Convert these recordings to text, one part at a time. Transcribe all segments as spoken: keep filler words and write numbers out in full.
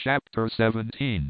Chapter seventeen.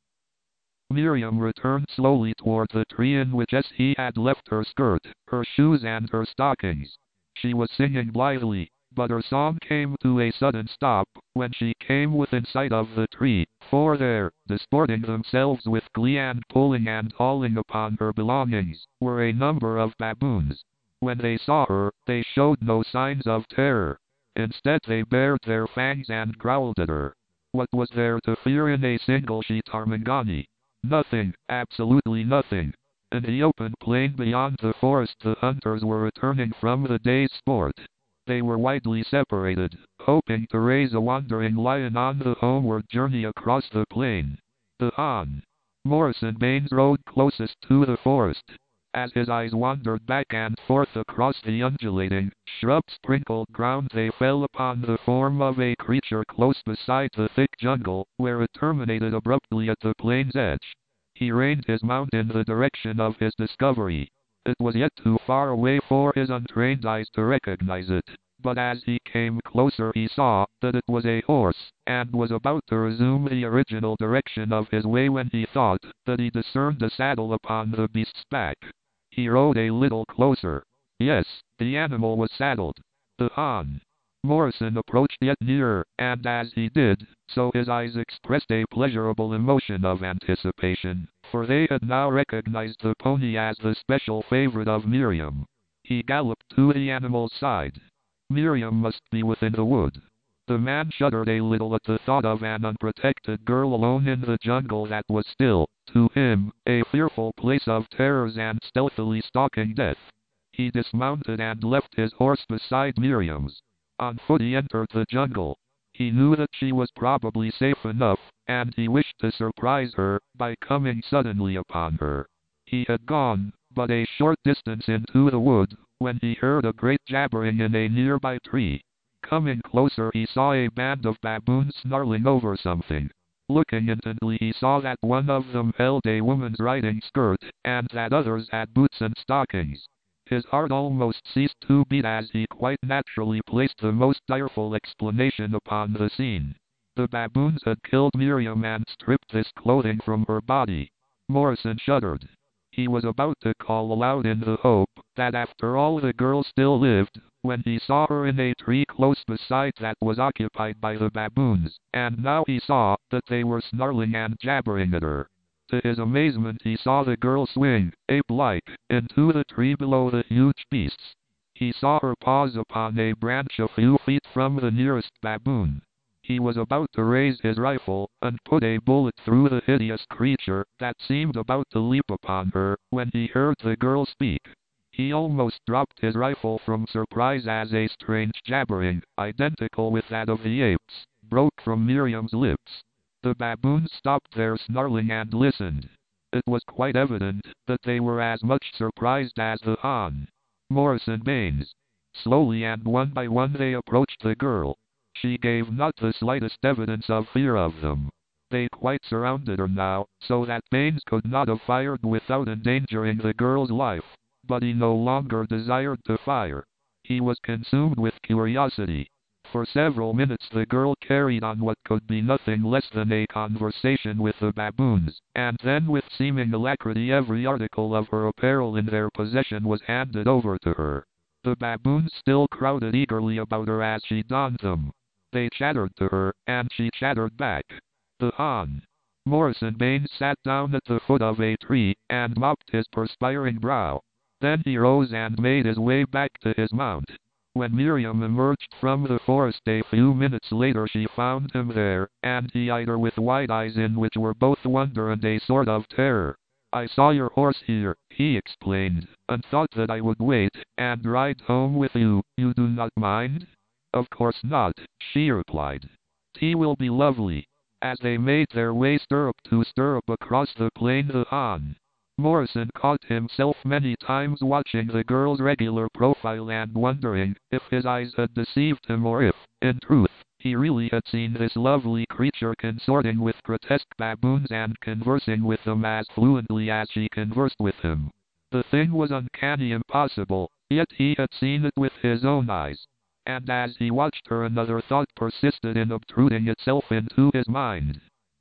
Miriam returned slowly toward the tree in which he had left her skirt, her shoes and her stockings. She was singing blithely, but her song came to a sudden stop when she came within sight of the tree, for there, disporting themselves with glee and pulling and hauling upon her belongings, were a number of baboons. When they saw her, they showed no signs of terror. Instead they bared their fangs and growled at her. What was there to fear in a single she Tarmangani? Nothing, absolutely nothing. In the open plain beyond the forest the hunters were returning from the day's sport. They were widely separated, hoping to raise a wandering lion on the homeward journey across the plain. The Han. Morrison Baines rode closest to the forest. As his eyes wandered back and forth across the undulating, shrub-sprinkled ground they fell upon the form of a creature close beside the thick jungle, where it terminated abruptly at the plain's edge. He reined his mount in the direction of his discovery. It was yet too far away for his untrained eyes to recognize it, but as he came closer he saw that it was a horse, and was about to resume the original direction of his way when he thought that he discerned a saddle upon the beast's back. He rode a little closer. Yes, the animal was saddled. The Han. Morrison approached yet nearer, and as he did so his eyes expressed a pleasurable emotion of anticipation, for they had now recognized the pony as the special favorite of Miriam. He galloped to the animal's side. Miriam must be within the wood. The man shuddered a little at the thought of an unprotected girl alone in the jungle that was still, to him, a fearful place of terrors and stealthily stalking death. He dismounted and left his horse beside Miriam's. On foot he entered the jungle. He knew that she was probably safe enough, and he wished to surprise her by coming suddenly upon her. He had gone but a short distance into the wood when he heard a great jabbering in a nearby tree. Coming closer he saw a band of baboons snarling over something. Looking intently he saw that one of them held a woman's riding skirt, and that others had boots and stockings. His heart almost ceased to beat as he quite naturally placed the most direful explanation upon the scene. The baboons had killed Miriam and stripped this clothing from her body. Morrison shuddered. He was about to call aloud in the hope that after all the girl still lived, when he saw her in a tree close beside that was occupied by the baboons, and now he saw that they were snarling and jabbering at her. To his amazement he saw the girl swing, ape-like, into the tree below the huge beasts. He saw her pause upon a branch a few feet from the nearest baboon. He was about to raise his rifle and put a bullet through the hideous creature that seemed about to leap upon her, when he heard the girl speak. He almost dropped his rifle from surprise as a strange jabbering, identical with that of the apes, broke from Miriam's lips. The baboons stopped their snarling and listened. It was quite evident that they were as much surprised as the Han. Morrison Baines. Slowly and one by one they approached the girl. She gave not the slightest evidence of fear of them. They quite surrounded her now, so that Baines could not have fired without endangering the girl's life. But he no longer desired to fire. He was consumed with curiosity. For several minutes the girl carried on what could be nothing less than a conversation with the baboons, and then with seeming alacrity every article of her apparel in their possession was handed over to her. The baboons still crowded eagerly about her as she donned them. They chattered to her, and she chattered back. The Han. Morrison Baines sat down at the foot of a tree, and mopped his perspiring brow. Then he rose and made his way back to his mount. When Miriam emerged from the forest a few minutes later she found him there, and he eyed her with wide eyes in which were both wonder and a sort of terror. "I saw your horse here," he explained, "and thought that I would wait, and ride home with you. You do not mind?" "Of course not," she replied. "Tea will be lovely." As they made their way stirrup to stirrup across the plain the Han. Morrison caught himself many times watching the girl's regular profile and wondering if his eyes had deceived him or if, in truth, he really had seen this lovely creature consorting with grotesque baboons and conversing with them as fluently as she conversed with him. The thing was uncanny, impossible, yet he had seen it with his own eyes. And as he watched her another thought persisted in obtruding itself into his mind.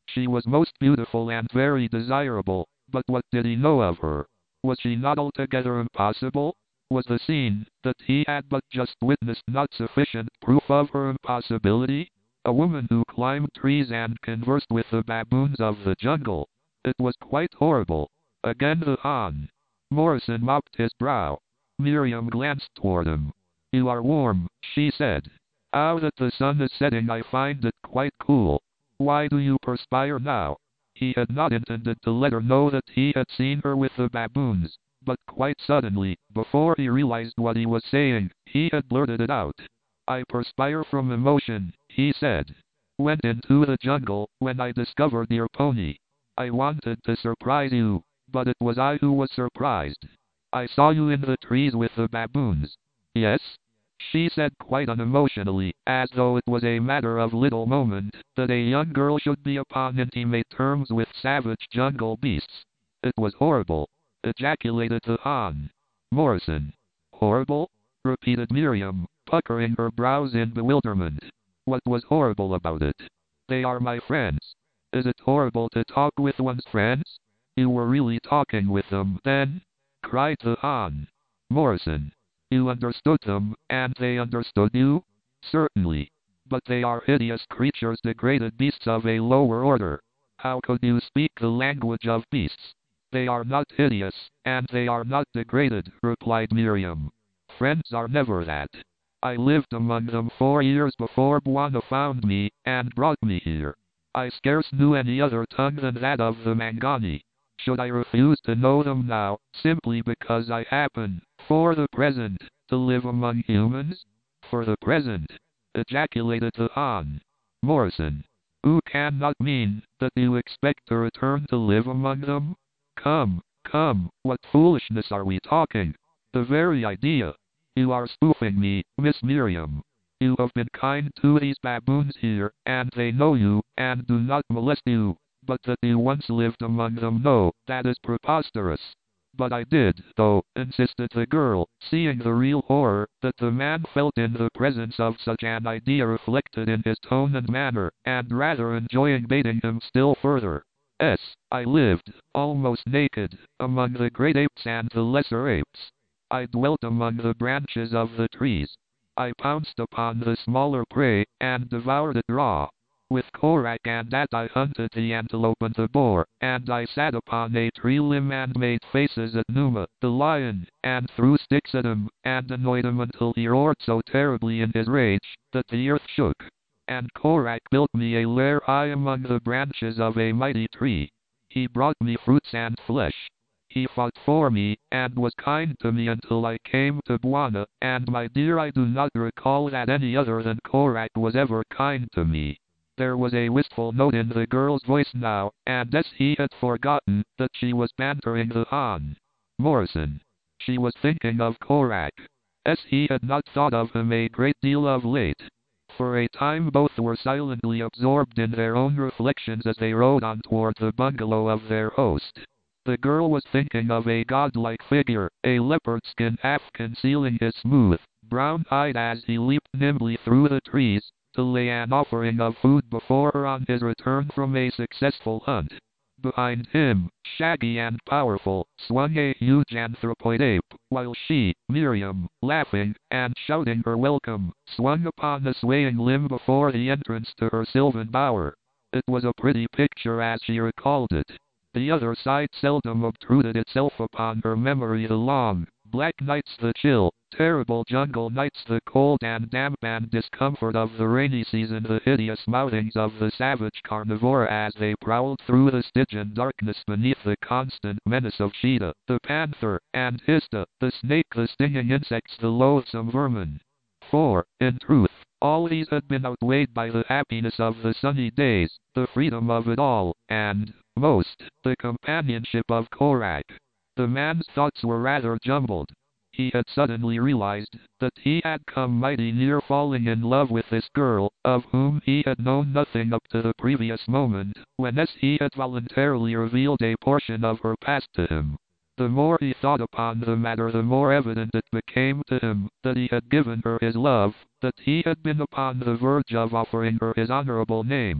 She was most beautiful and very desirable, but what did he know of her? Was she not altogether impossible? Was the scene that he had but just witnessed not sufficient proof of her impossibility? A woman who climbed trees and conversed with the baboons of the jungle. It was quite horrible. Again the Khan. Morrison mopped his brow. Miriam glanced toward him. You are warm, she said. Now that the sun is setting I find it quite cool. Why do you perspire now? He had not intended to let her know that he had seen her with the baboons, but quite suddenly, before he realized what he was saying, he had blurted it out. I perspire from emotion, he said. Went into the jungle when I discovered your pony. I wanted to surprise you, but it was I who was surprised. I saw you in the trees with the baboons. Yes? She said quite unemotionally, as though it was a matter of little moment, that a young girl should be upon intimate terms with savage jungle beasts. It was horrible, ejaculated the Khan. Morrison. Horrible? Repeated Miriam, puckering her brows in bewilderment. What was horrible about it? They are my friends. Is it horrible to talk with one's friends? You were really talking with them, then? Cried the Khan. Morrison. You understood them, and they understood you? Certainly. But they are hideous creatures, degraded beasts of a lower order. How could you speak the language of beasts? They are not hideous, and they are not degraded, replied Miriam. Friends are never that. I lived among them four years before Bwana found me, and brought me here. I scarce knew any other tongue than that of the Mangani. Should I refuse to know them now, simply because I happen, for the present, to live among humans? For the present, ejaculated the Khan. Morrison. You cannot mean that you expect to return to live among them? Come, come, what foolishness are we talking? The very idea. You are spoofing me, Miss Miriam. You have been kind to these baboons here, and they know you, and do not molest you. But that you once lived among them, no, that is preposterous. But I did, though, insisted the girl, seeing the real horror that the man felt in the presence of such an idea reflected in his tone and manner, and rather enjoying baiting him still further. Yes, I lived, almost naked, among the great apes and the lesser apes. I dwelt among the branches of the trees. I pounced upon the smaller prey, and devoured it raw. With Korak and that I hunted the antelope and the boar, and I sat upon a tree limb and made faces at Numa, the lion, and threw sticks at him, and annoyed him until he roared so terribly in his rage, that the earth shook. And Korak built me a lair high among the branches of a mighty tree. He brought me fruits and flesh. He fought for me, and was kind to me until I came to Bwana, and my dear, I do not recall that any other than Korak was ever kind to me. There was a wistful note in the girl's voice now, and as he had forgotten that she was bantering the Khan. Morrison. She was thinking of Korak. As he had not thought of him a great deal of late. For a time both were silently absorbed in their own reflections as they rode on toward the bungalow of their host. The girl was thinking of a godlike figure, a leopard skin half concealing his smooth, brown hide as he leaped nimbly through the trees, to lay an offering of food before her on his return from a successful hunt. Behind him, shaggy and powerful, swung a huge anthropoid ape, while she, Miriam, laughing, and shouting her welcome, swung upon the swaying limb before the entrance to her sylvan bower. It was a pretty picture as she recalled it. The other side seldom obtruded itself upon her memory. The long, black nights, the chill, terrible jungle nights, the cold and damp and discomfort of the rainy season, the hideous mouthings of the savage carnivora as they prowled through the Stygian darkness beneath the constant menace of Cheetah, the panther, and Hista, the snake, the stinging insects, the loathsome vermin. For, in truth, all these had been outweighed by the happiness of the sunny days, the freedom of it all, and, most, the companionship of Korak. The man's thoughts were rather jumbled. He had suddenly realized that he had come mighty near falling in love with this girl, of whom he had known nothing up to the previous moment, when as he had voluntarily revealed a portion of her past to him. The more he thought upon the matter, the more evident it became to him that he had given her his love, that he had been upon the verge of offering her his honorable name.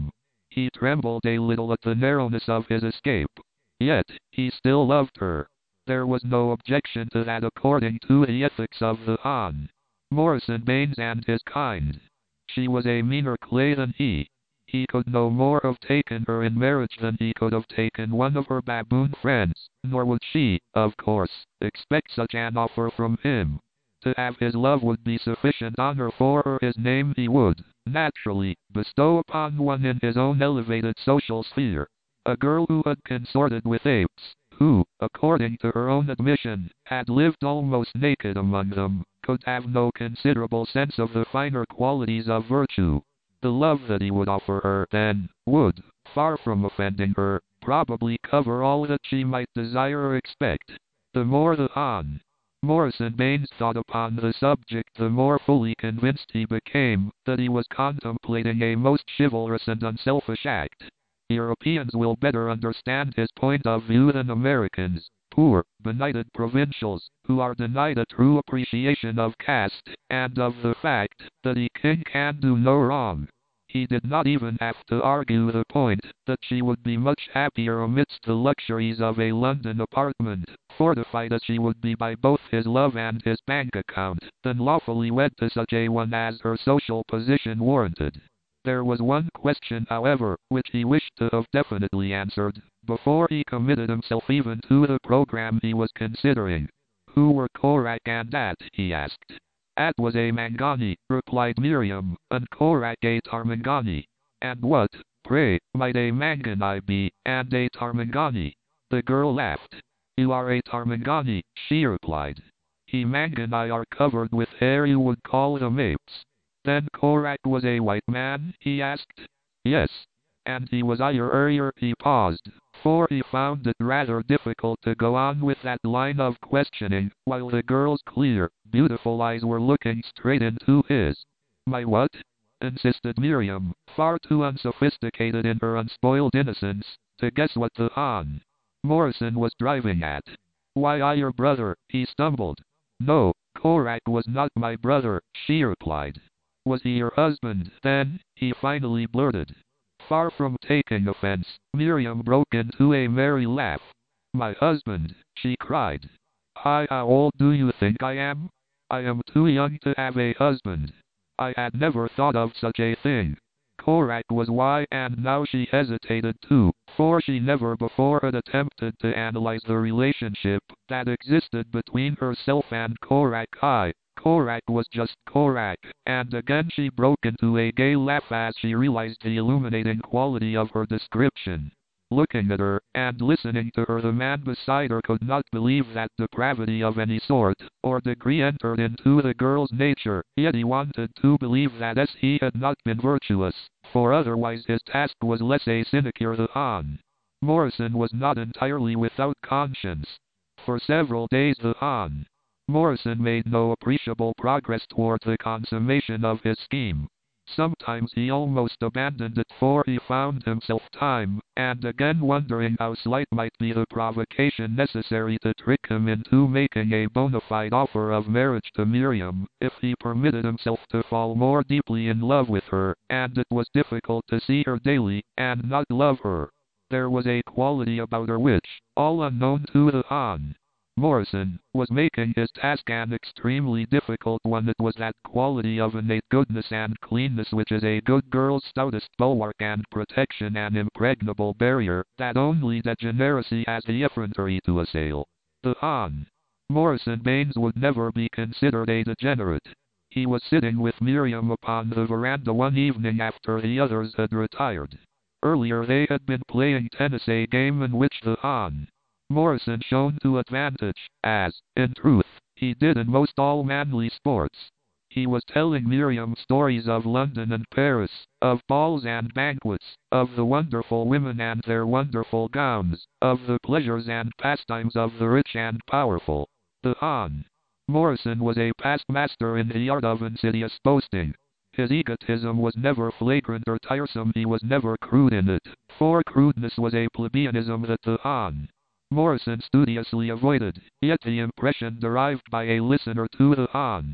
He trembled a little at the narrowness of his escape. Yet, he still loved her. There was no objection to that according to the ethics of the Hahn, Morrison Baines and his kind. She was a meaner clay than he. He could no more have taken her in marriage than he could have taken one of her baboon friends, nor would she, of course, expect such an offer from him. To have his love would be sufficient honor for her. His name he would, naturally, bestow upon one in his own elevated social sphere. A girl who had consorted with apes, who, according to her own admission, had lived almost naked among them, could have no considerable sense of the finer qualities of virtue. The love that he would offer her, then, would, far from offending her, probably cover all that she might desire or expect. The more the Hahn, Morrison Baines thought upon the subject, the more fully convinced he became that he was contemplating a most chivalrous and unselfish act. Europeans will better understand his point of view than Americans, poor, benighted provincials, who are denied a true appreciation of caste, and of the fact that a king can do no wrong. He did not even have to argue the point that she would be much happier amidst the luxuries of a London apartment, fortified as she would be by both his love and his bank account, than lawfully wed to such a one as her social position warranted. There was one question, however, which he wished to have definitely answered, before he committed himself even to the program he was considering. Who were Korak and At? He asked. At was a Mangani, replied Miriam, and Korak a Tarmangani. And what, pray, might a Mangani be, and a Tarmangani? The girl laughed. You are a Tarmangani, she replied. He Mangani are covered with hair, you would call them apes. Then Korak was a white man, he asked. Yes. And he was Iyer Urier. He paused, for he found it rather difficult to go on with that line of questioning, while the girl's clear, beautiful eyes were looking straight into his. My what? Insisted Miriam, far too unsophisticated in her unspoiled innocence to guess what the Hahn, Morrison was driving at. Why, I your brother, he stumbled. No, Korak was not my brother, she replied. Was he your husband, then? He finally blurted. Far from taking offense, Miriam broke into a merry laugh. My husband, she cried. Hi, how old do you think I am? I am too young to have a husband. I had never thought of such a thing. Korak was why, and now she hesitated too, for she never before had attempted to analyze the relationship that existed between herself and Korak. I. Korak was just Korak, and again she broke into a gay laugh as she realized the illuminating quality of her description. Looking at her, and listening to her, the man beside her could not believe that depravity of any sort or degree entered into the girl's nature, yet he wanted to believe that as he had not been virtuous, for otherwise his task was less a sinecure. The Hahn, Morrison was not entirely without conscience. For several days the Hahn, Morrison made no appreciable progress toward the consummation of his scheme. Sometimes he almost abandoned it, for he found himself time and again wondering how slight might be the provocation necessary to trick him into making a bona fide offer of marriage to Miriam, if he permitted himself to fall more deeply in love with her, and it was difficult to see her daily and not love her. There was a quality about her which, all unknown to the Hahn, Morrison, was making his task an extremely difficult one. It was that quality of innate goodness and cleanness which is a good girl's stoutest bulwark and protection, an impregnable barrier that only degeneracy has the effrontery to assail. The Hahn, Morrison Baines would never be considered a degenerate. He was sitting with Miriam upon the veranda one evening after the others had retired. Earlier they had been playing tennis, a game in which the Hahn, Morrison shone to advantage, as, in truth, he did in most all manly sports. He was telling Miriam stories of London and Paris, of balls and banquets, of the wonderful women and their wonderful gowns, of the pleasures and pastimes of the rich and powerful. The Hahn, Morrison was a past master in the art of insidious boasting. His egotism was never flagrant or tiresome, he was never crude in it, for crudeness was a plebeianism that the Hahn, Morrison studiously avoided, yet the impression derived by a listener to the Hahn,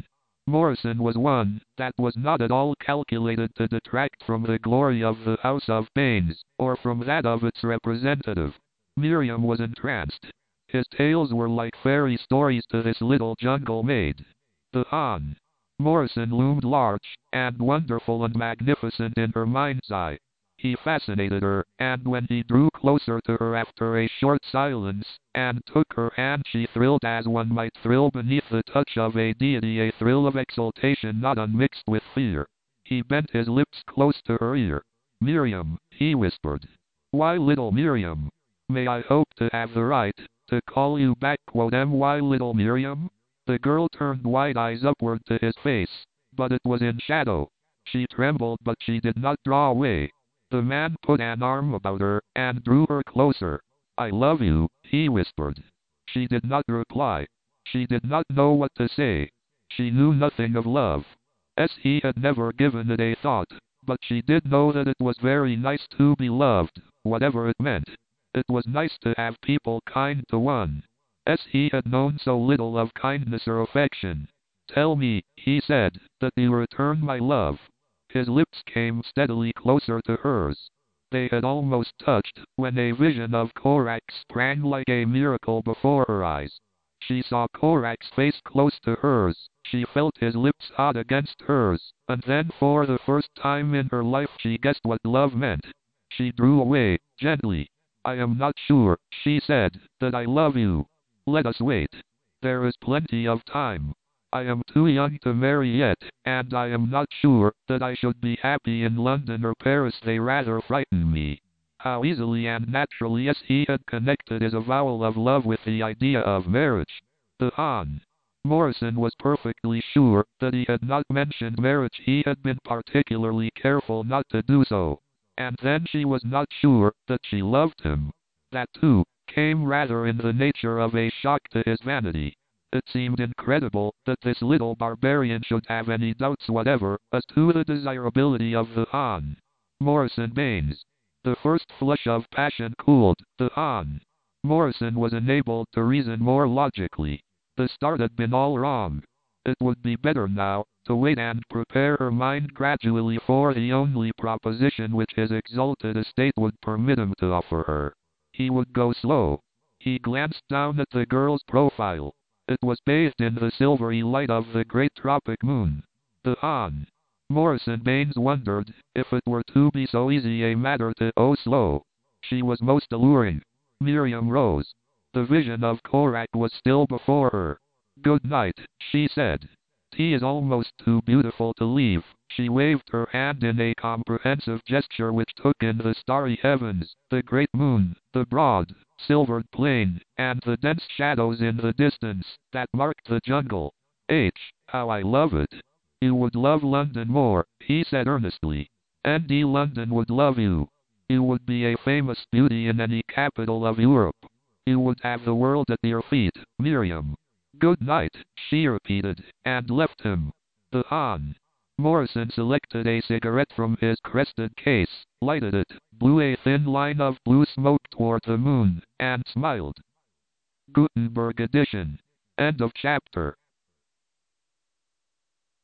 Morrison was one that was not at all calculated to detract from the glory of the House of Baines, or from that of its representative. Miriam was entranced. His tales were like fairy stories to this little jungle maid. The Hon. Morrison loomed large, and wonderful and magnificent in her mind's eye. He fascinated her, and when he drew closer to her after a short silence, and took her hand, she thrilled as one might thrill beneath the touch of a deity, a thrill of exultation not unmixed with fear. He bent his lips close to her ear. "Miriam," he whispered. "Why, little Miriam? May I hope to have the right to call you back, quote M. Why, little Miriam?" The girl turned wide eyes upward to his face, but it was in shadow. She trembled, but she did not draw away. The man put an arm about her, and drew her closer. "I love you," he whispered. She did not reply. She did not know what to say. She knew nothing of love. As he had never given it a thought, but she did know that it was very nice to be loved, whatever it meant. It was nice to have people kind to one. As he had known so little of kindness or affection. "Tell me," he said, "that you return my love." His lips came steadily closer to hers. They had almost touched, when a vision of Korak sprang like a miracle before her eyes. She saw Korak's face close to hers, she felt his lips hot against hers, and then for the first time in her life she guessed what love meant. She drew away, gently. "I am not sure," she said, "that I love you. Let us wait. There is plenty of time. I am too young to marry yet, and I am not sure that I should be happy in London or Paris. They rather frighten me." How easily and naturally as he had connected his avowal of love with the idea of marriage. The Hon. Morrison was perfectly sure that he had not mentioned marriage. He had been particularly careful not to do so. And then she was not sure that she loved him. That, too, came rather in the nature of a shock to his vanity. It seemed incredible that this little barbarian should have any doubts whatever as to the desirability of the Hon. Morrison Baines. The first flush of passion cooled. The Hon. Morrison was enabled to reason more logically. The start had been all wrong. It would be better now to wait and prepare her mind gradually for the only proposition which his exalted estate would permit him to offer her. He would go slow. He glanced down at the girl's profile. It was bathed in the silvery light of the great tropic moon. The Hon. Morrison Baines wondered if it were to be so easy a matter to go slow. She was most alluring. Miriam rose. The vision of Korak was still before her. "Good night," she said. "Tea is almost too beautiful to leave." She waved her hand in a comprehensive gesture which took in the starry heavens, the great moon, the broad, silvered plain, and the dense shadows in the distance that marked the jungle. "H, how I love it." "You would love London more," he said earnestly. "And London would love you. You would be a famous beauty in any capital of Europe. You would have the world at your feet, Miriam." "Good night," she repeated, and left him. The Hon. Morrison selected a cigarette from his crested case, lighted it, blew a thin line of blue smoke toward the moon, and smiled. Gutenberg edition. End of chapter.